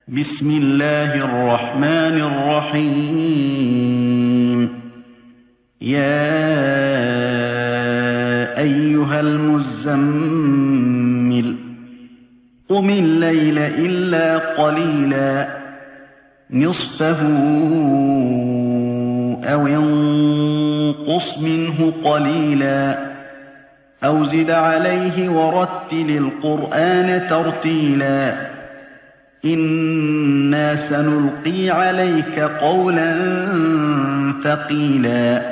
بسم الله الرحمن الرحيم يا أيها المزمل قم الليل إلا قليلا نصفه أو انقص منه قليلا أو زد عليه ورتل القرآن ترتيلا إنا سنلقي عليك قولا ثقيلا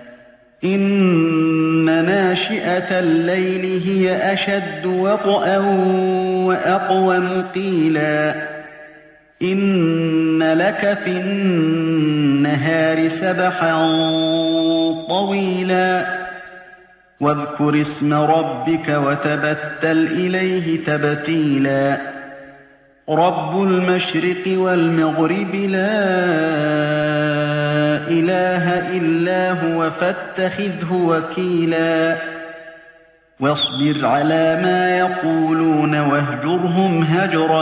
إن ناشئة الليل هي أشد وطئا وأقوم قيلا إن لك في النهار سبحا طويلا واذكر اسم ربك وتبتل إليه تبتيلا رب المشرق والمغرب لا إله إلا هو فاتخذه وكيلا واصبر على ما يقولون واهجرهم هجرا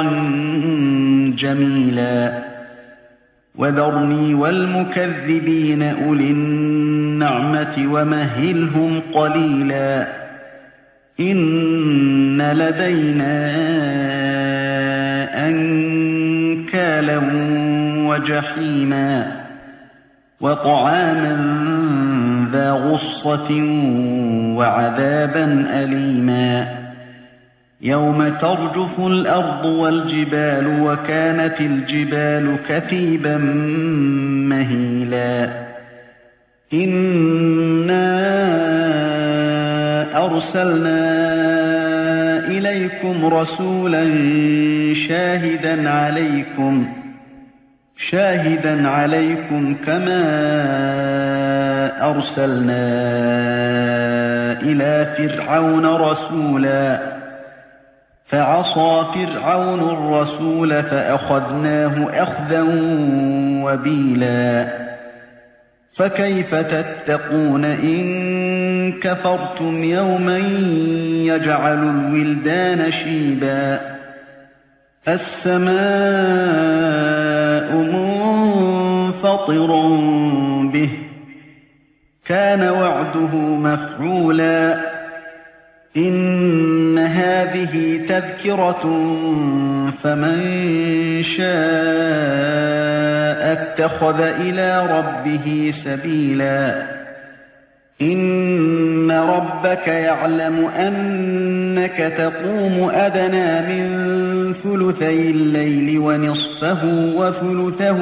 جميلا وذرني والمكذبين أولي النعمة ومهلهم قليلا إن لدينا أنكالا وجحيما وطعاما ذا غصة وعذابا أليما يوم ترجف الأرض والجبال وكانت الجبال كثيبا مهيلا إنا أرسلنا إليكم رسولا شاهدا عليكم كما أرسلنا إلى فرعون رسولا فعصى فرعون الرسول فأخذناه أخذا وبيلا فكيف تتقون إن كفرتم يوما يجعل الولدان شيبا السماء منفطر به كان وعده مفعولا إن هذه تذكرة فمن شاء اتخذ إلى ربه سبيلا إن ربك يعلم أنك تقوم أدنى من ثلثي الليل ونصفه وثلثه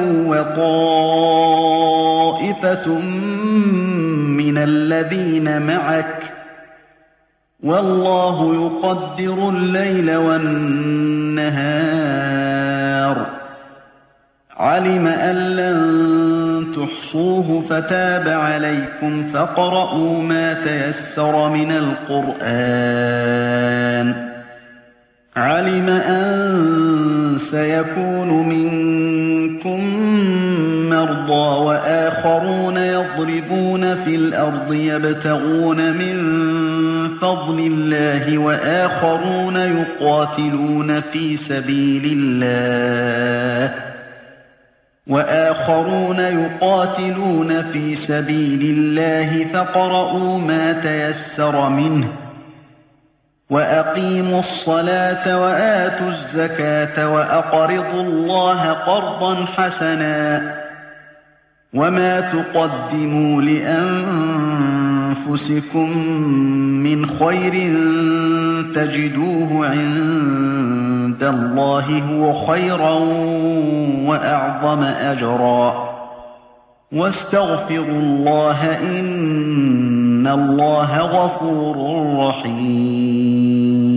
وطائفة من الذين معك والله يقدر الليل والنهار علم أن لن تحصوه فتاب عليكم فاقرؤوا ما تيسر من القرآن علم أن سيكون منكم مرضى وآخرون يضربون في الأرض يبتغون من فضل الله وآخرون يقاتلون في سبيل الله فاقرؤوا ما تيسر منه وأقيموا الصلاة وآتوا الزكاة وأقرضوا الله قرضا حسنا وما تقدموا لأنفسكم من خير تجدوه عند الله هو خيرا وأعظم أجرا واستغفروا الله إن الله غفور رحيم